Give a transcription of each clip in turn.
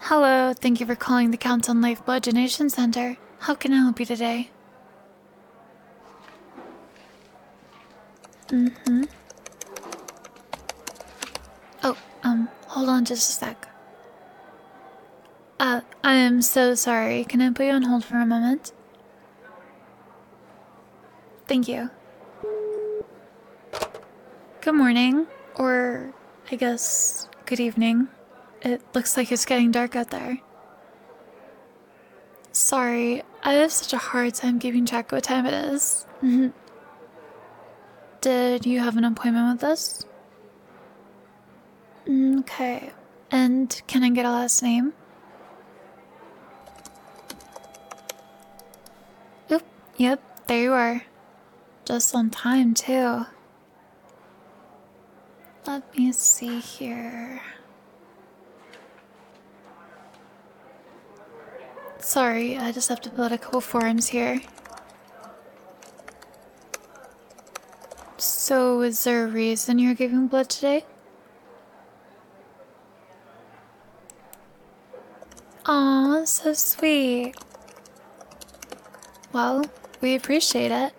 Hello, thank you for calling the Count on Life Blood Donation Center. How can I help you today? Oh, hold on just a sec. I am so sorry. Can I put you on hold for a moment? Thank you. Good morning, or I guess good evening. It looks like it's getting dark out there. Sorry, I have such a hard time keeping track of what time it is. Did you have an appointment with us? Okay. And can I get a last name? Oop, yep, there you are. Just on time, too. Let me see here. Sorry, I just have to fill out a couple forms here. So, is there a reason you're giving blood today? Aw, so sweet. Well, we appreciate it.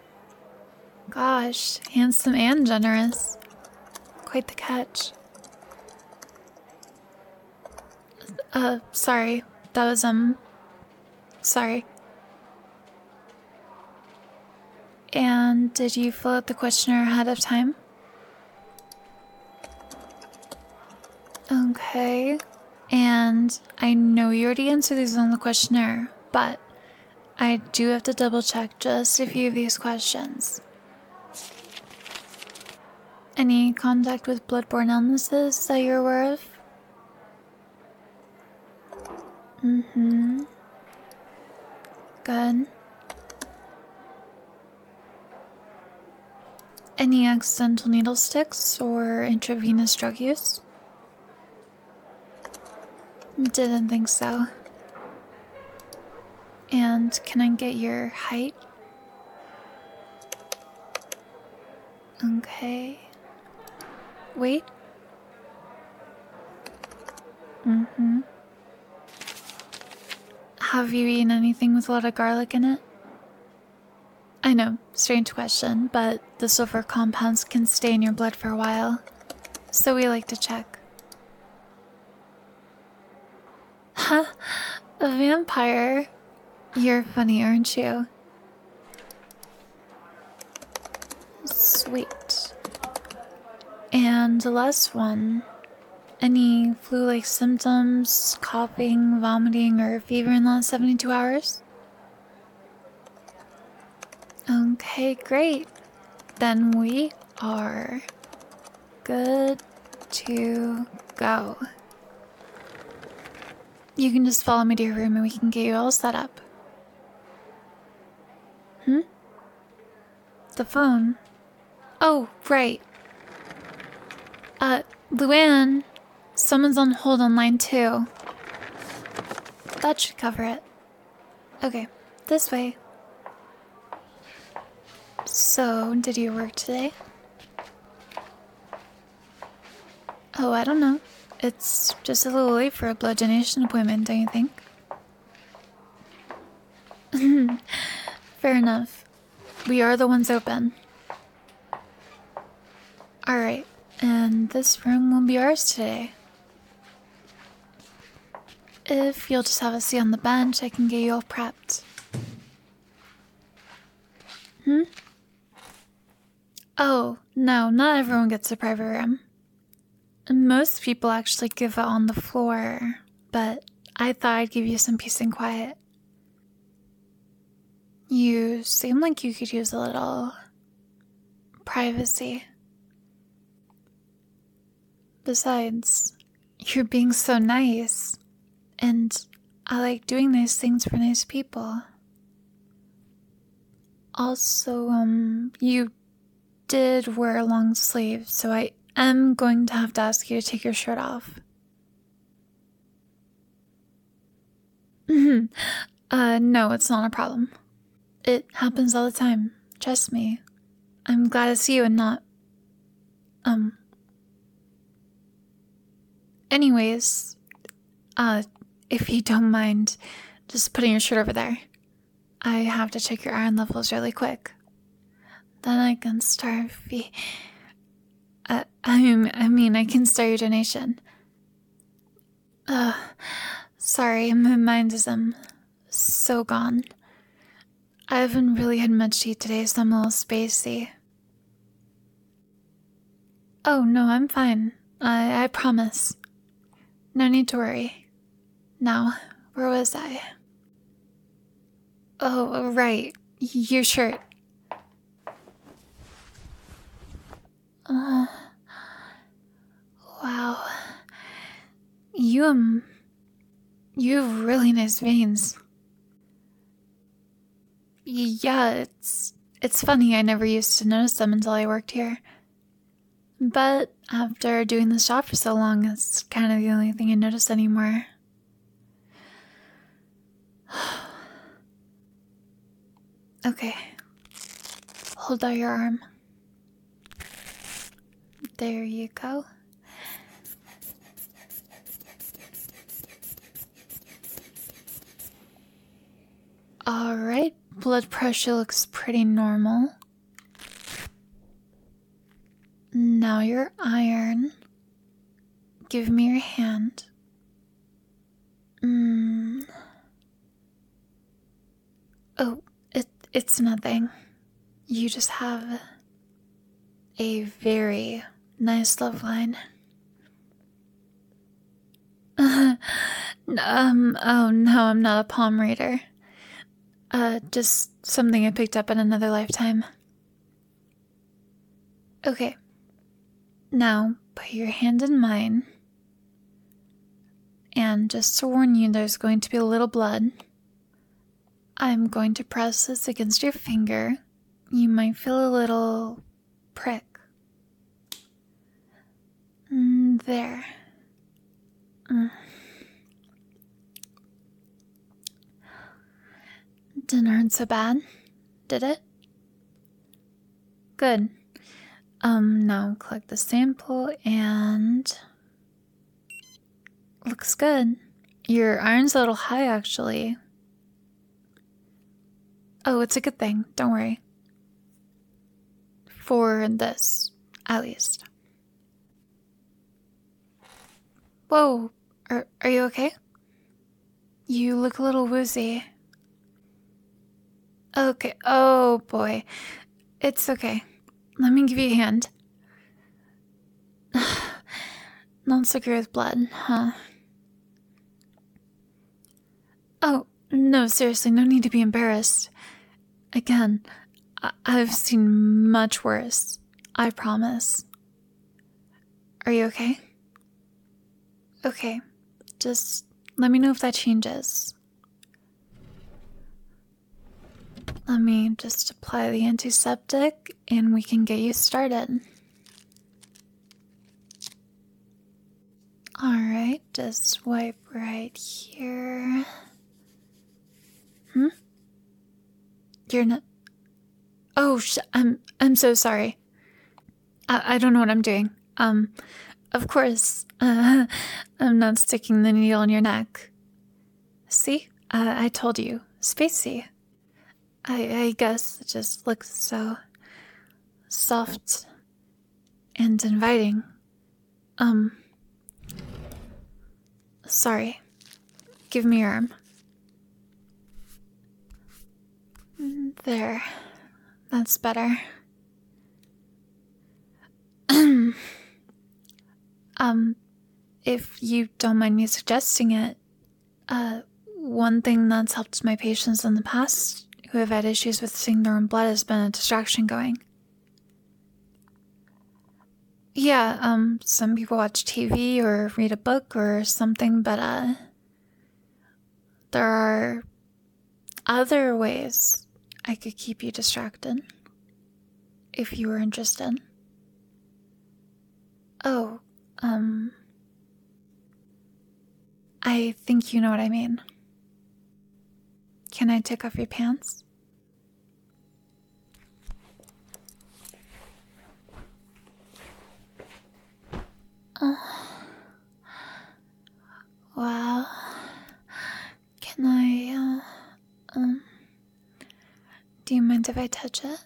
Gosh, handsome and generous. Quite the catch. Sorry. That was, sorry. And did you fill out the questionnaire ahead of time? Okay. And I know you already answered these on the questionnaire, but I do have to double check just a few of these questions. Any contact with bloodborne illnesses that you're aware of? Good. Any accidental needle sticks or intravenous drug use? Didn't think so. And can I get your height? Okay. Weight? Have you eaten anything with a lot of garlic in it? I know, strange question, but the sulfur compounds can stay in your blood for a while, so we like to check. Huh? A vampire? You're funny, aren't you? Sweet. And the last one. Any flu-like symptoms, coughing, vomiting, or fever in the last 72 hours? Okay, great. Then we are good to go. You can just follow me to your room and we can get you all set up. The phone. Oh, right. Luann, someone's on hold on line 2. That should cover it. Okay, this way. So, did you work today? Oh, I don't know. It's just a little late for a blood donation appointment, don't you think? Fair enough. We are the ones open. Alright, and this room will be ours today. If you'll just have a seat on the bench, I can get you all prepped. Oh, no, not everyone gets a private room. Most people actually give it on the floor, but I thought I'd give you some peace and quiet. You seem like you could use a little privacy. Besides, you're being so nice, and I like doing nice things for nice people. Also, you did wear a long sleeve, so I am going to have to ask you to take your shirt off. No, it's not a problem. It happens all the time. Trust me. I'm glad to see you and not... Anyways, if you don't mind just putting your shirt over there. I have to check your iron levels really quick. Then I can start I can start your donation. Sorry, my mind is, so gone. I haven't really had much to eat today, so I'm a little spacey. Oh, no, I'm fine. I promise. No need to worry. Now, where was I? Oh, right. Your shirt. Wow. You have really nice veins. Yeah, it's funny, I never used to notice them until I worked here. But after doing this job for so long, it's kind of the only thing I notice anymore. Okay. Hold out your arm. There you go. Alright, blood pressure looks pretty normal. Now your iron. Give me your hand. Oh, it's nothing. You just have a very nice love line. Oh no, I'm not a palm reader. Just something I picked up in another lifetime. Okay. Now, put your hand in mine. And just to warn you, there's going to be a little blood. I'm going to press this against your finger. You might feel a little prick. There. Didn't hurt so bad, did it? Good. Now collect the sample and... Looks good. Your iron's a little high, actually. Oh, it's a good thing. Don't worry. For this, at least. Whoa. Are you okay? You look a little woozy. Okay. Oh, boy. It's okay. Let me give you a hand. Not so good with blood, huh? Oh, no, seriously, no need to be embarrassed. Again, I've seen much worse. I promise. Are you okay? Okay. Just let me know if that changes. Let me just apply the antiseptic and we can get you started. Alright, just wipe right here. You're not... Oh, I'm so sorry. I don't know what I'm doing. Of course, I'm not sticking the needle in your neck. See? I told you. Spacey. I guess it just looks so soft and inviting. Sorry. Give me your arm. There. That's better. If you don't mind me suggesting it, one thing that's helped my patients in the past who have had issues with seeing their own blood has been a distraction going. Yeah, some people watch TV or read a book or something, but, there are other ways I could keep you distracted, if you were interested. Oh, I think you know what I mean. Can I take off your pants? Well, Do you mind if I touch it?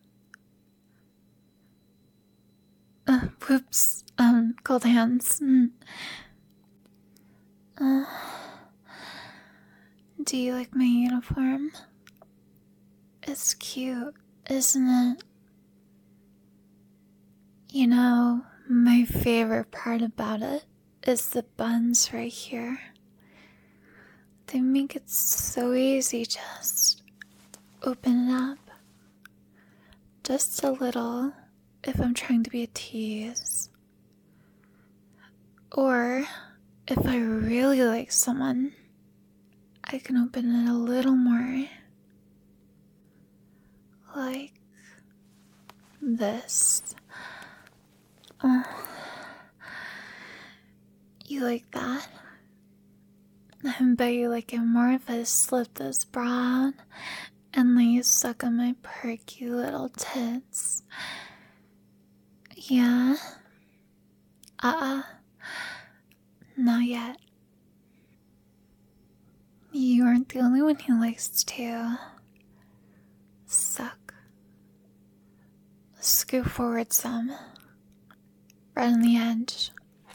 Whoops. Cold hands. Do you like my uniform? It's cute, isn't it? You know, my favorite part about it is the buns right here. They make it so easy, just open it up. Just a little if I'm trying to be a tease. Or if I really like someone, I can open it a little more. Like this. You like that? I bet you like it more if I slip this bra on and let you suck on my perky little tits. Yeah? Not yet. You aren't the only one who likes to suck. Scoot forward some. Right on the edge.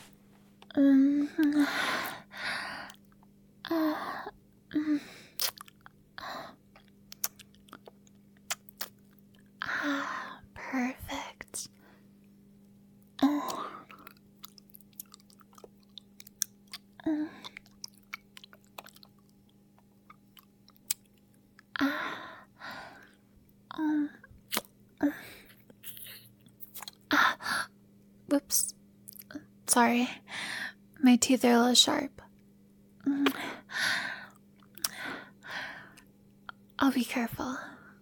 Perfect. Whoops. Sorry. My teeth are a little sharp. I'll be careful.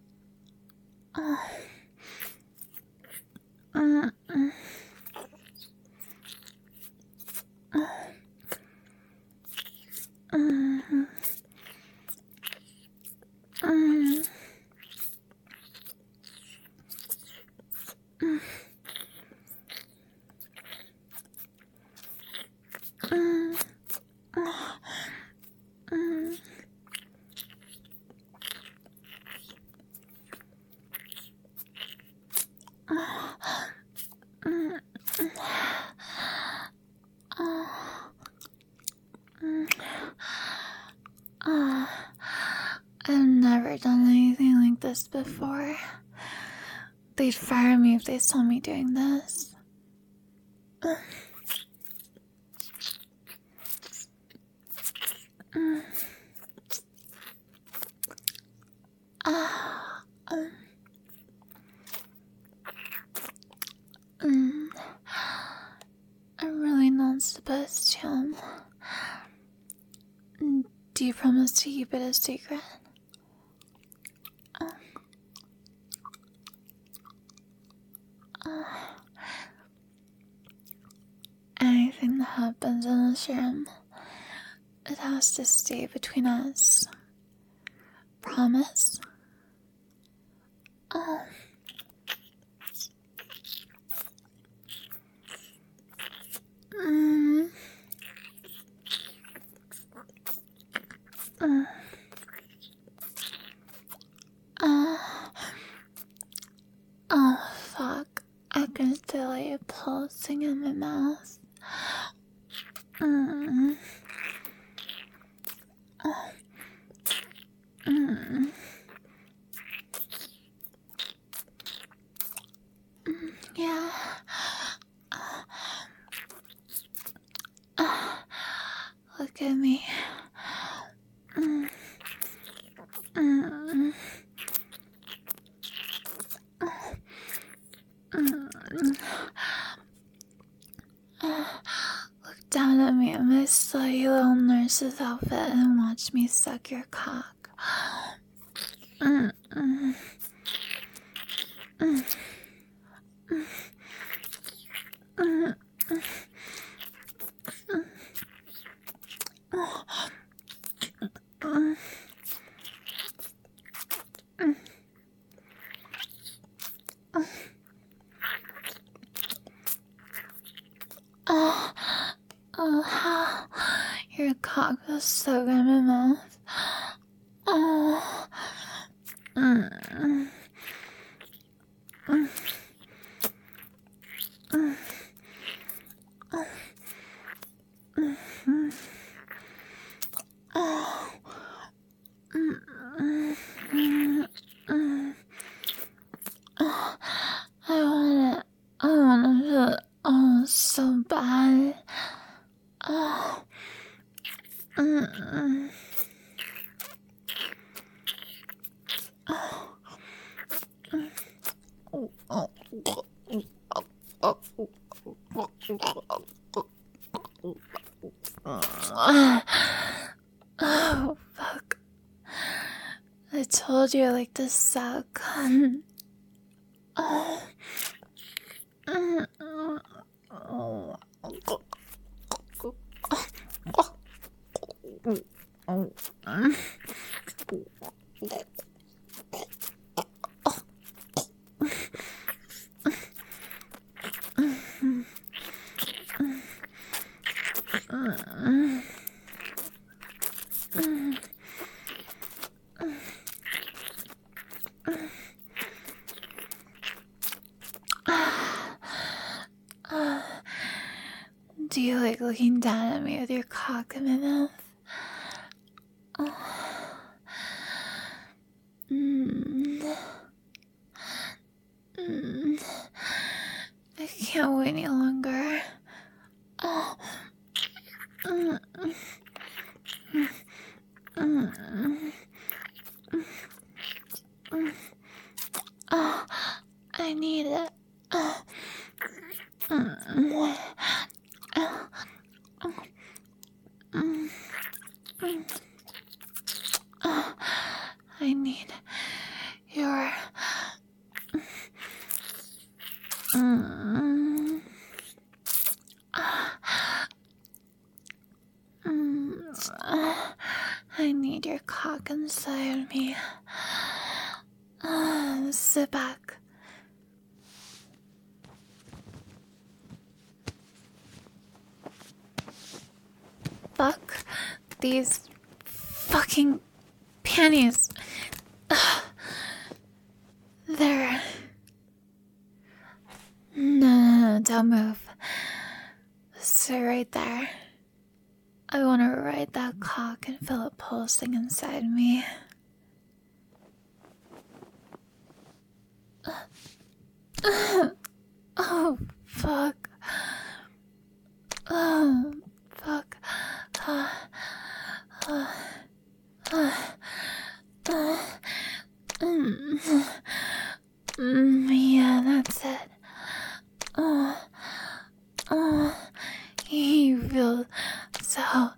I've never done anything like this before. They'd fire me if they saw me doing this. I'm really not supposed to. Do you promise to keep it a secret? Anything that happens in this room, it has to stay between us. Promise? Oh, fuck. I can feel it pulsing in my mouth. Yeah. Look at me. Look down at me in my slutty little nurse's outfit and watch me suck your cock. Your cock was so good in my mouth. Oh, fuck. I told you I like to suck. Do you like looking down at me with your cock in my mouth? I can't wait any longer. I need it. I need your I need your cock inside me. Sit back. Fuck these fucking panties. There. No, don't move. Sit right there. I want to ride that cock and feel it pulsing inside me. Oh, fuck. Oh, fuck. Yeah, that's it. You feel so,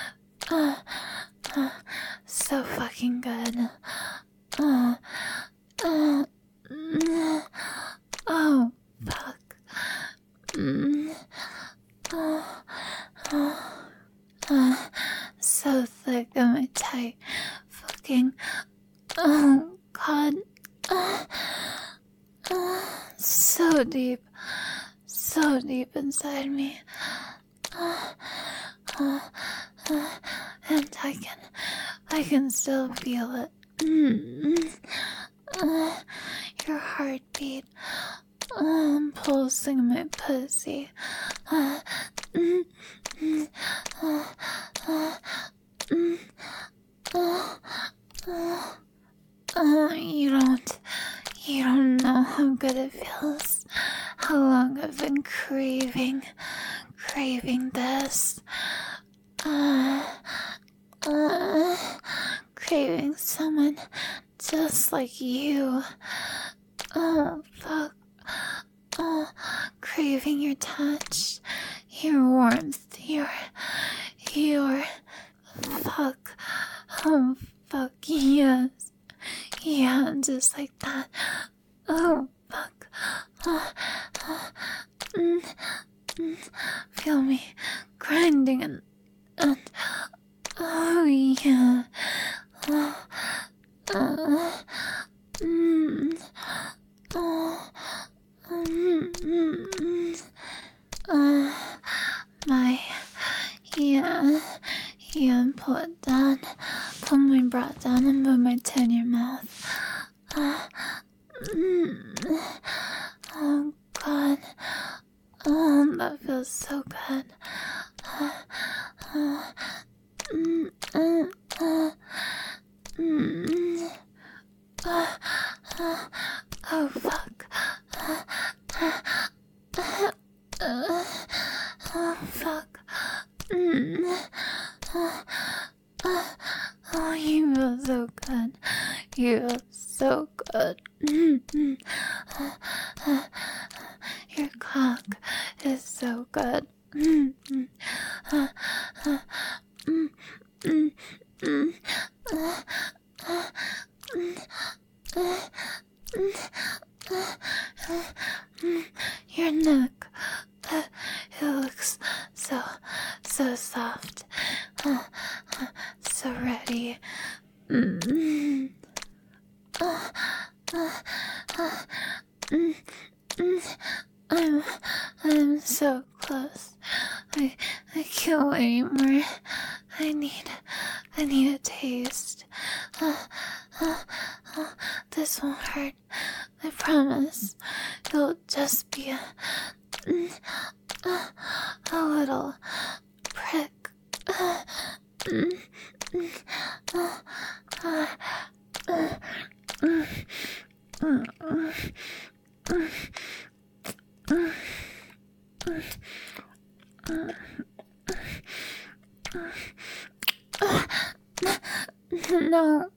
so fucking good. Oh, fuck. So thick and my tight fucking. Oh, God. So deep inside me. And I can still feel it. Your heartbeat. Pulsing my pussy. You don't know how good it feels. How long I've been craving this. Craving someone just like you. Oh, fuck. Craving your touch, your warmth, your fuck. Oh, fuck, yes. Yeah, just like that. Oh, fuck. Feel me grinding and oh, yeah. My, yeah, pull it down, pull my bra down and move my tongue in your mouth. Oh, God. Oh, that feels so good. Oh, fuck. Oh, fuck. Oh, you feel so good. You feel so good. Your cock is so good. Your neck, it looks so soft, so ready. I'm so close. I can't wait anymore. I need a taste. This won't hurt. I promise. It'll just be a little prick. No.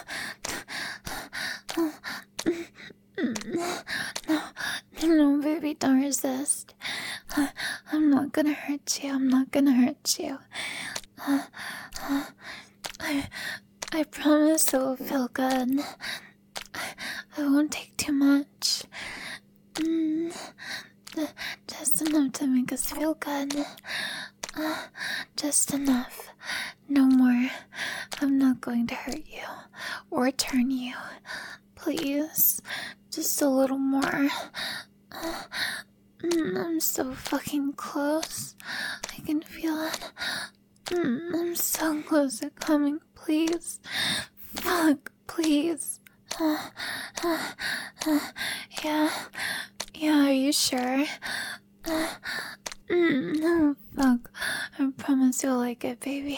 No, baby, don't resist. I'm not gonna hurt you. I'm not gonna hurt you. I promise it will feel good. I won't take too much. Just enough to make us feel good. Just enough. No more. I'm not going to hurt you or turn you. Please. Just a little more. I'm so fucking close. I can feel it. I'm so close to coming. Please. Fuck. Please. Yeah. Yeah, are you sure? No, fuck. I promise you'll like it, baby.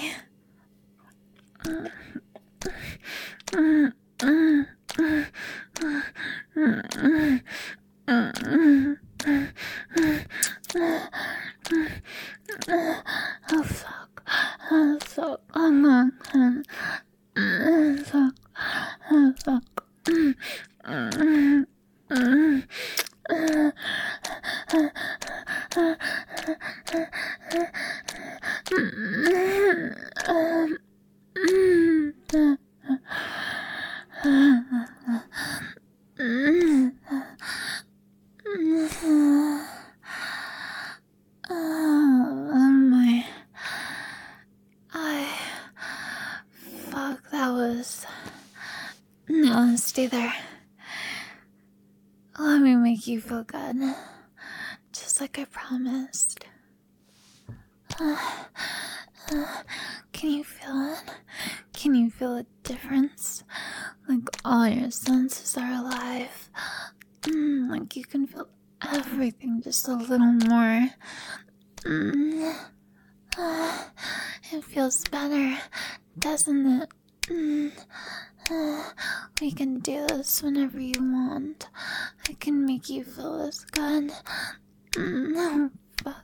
Oh, fuck. Oh, fuck. Oh, no. Fuck. Oh, fuck. Fuck, that was... No, stay there. Let me make you feel good. Just like I promised. Can you feel it? Can you feel a difference? Like all your senses are alive. Like you can feel everything just a little more. It feels better, doesn't it? We can do this whenever you want. I can make you feel this good. Oh, fuck.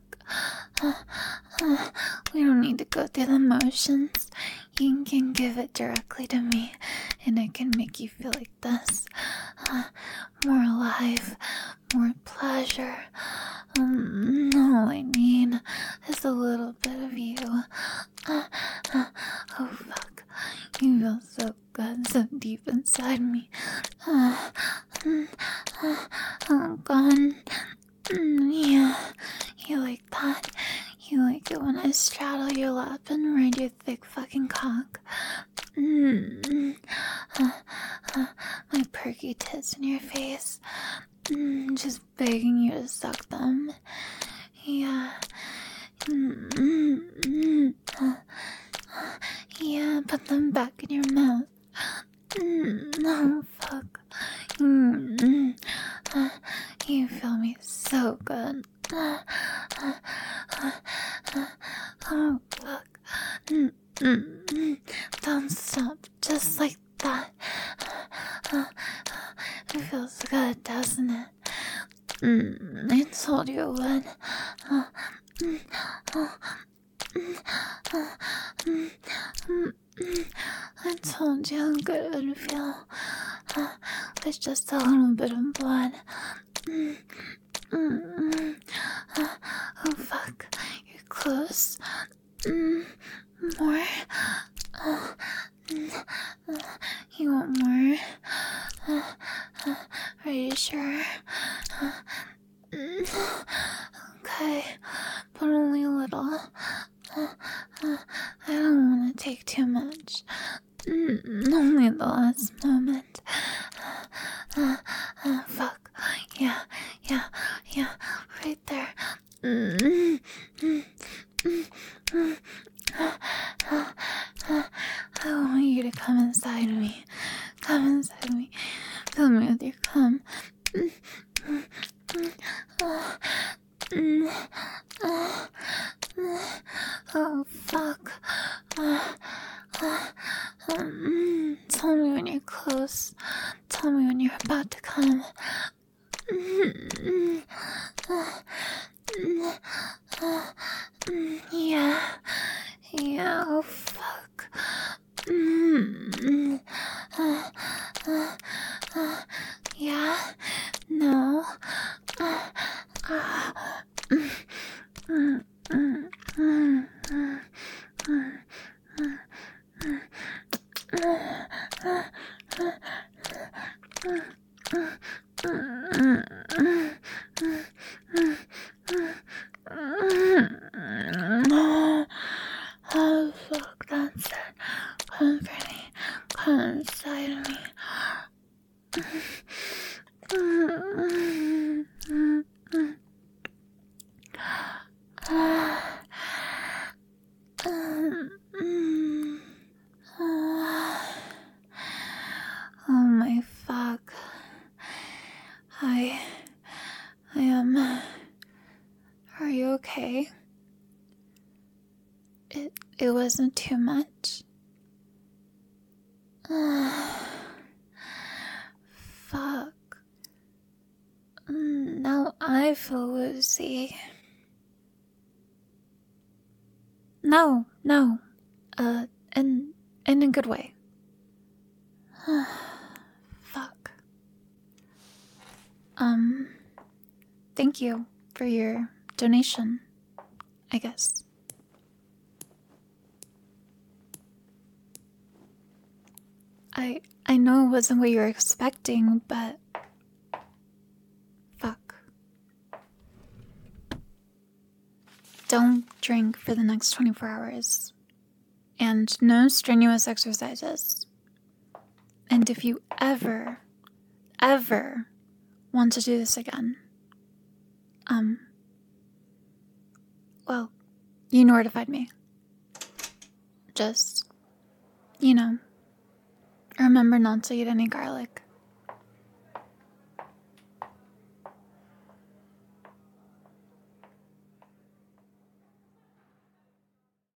We don't need to go through the motions. You can give it directly to me, and I can make you feel like this. More alive, more pleasure. All I need is a little bit of you. Oh, fuck. You feel so good, so deep inside me. Oh, God. Yeah, you like that? You like it when I straddle your lap and ride your thick fucking cock? My perky tits in your face. Just begging you to suck them. Yeah. Yeah, put them back in your mouth. Oh, fuck. You feel me so good. Oh, fuck. Don't stop, just like that. It feels good, doesn't it? I told you it would. I told you how good it would feel with just a little bit of blood. Oh fuck, you're close. More. You want more? Are you sure? Okay, but only a little. I don't want to take too much. Only at the last moment. Fuck. Yeah, right there. I want you to come inside me. Come inside me. Fill me with your cum. Oh, fuck. Tell me when you're close. Tell me when you're about to come. Yeah. Oh, fuck. Yeah. No. Oh, fuck, that's it. Come for me. Come inside of me. Oh my fuck. I am. Are you okay? It wasn't too much. Fuck. Now I feel woozy. No. In a good way. Fuck. Thank you for your donation, I guess. I know it wasn't what you were expecting, but fuck. Don't drink for the next 24 hours. And no strenuous exercises. And if you ever want to do this again, well, you know where to find me. Just, remember not to eat any garlic.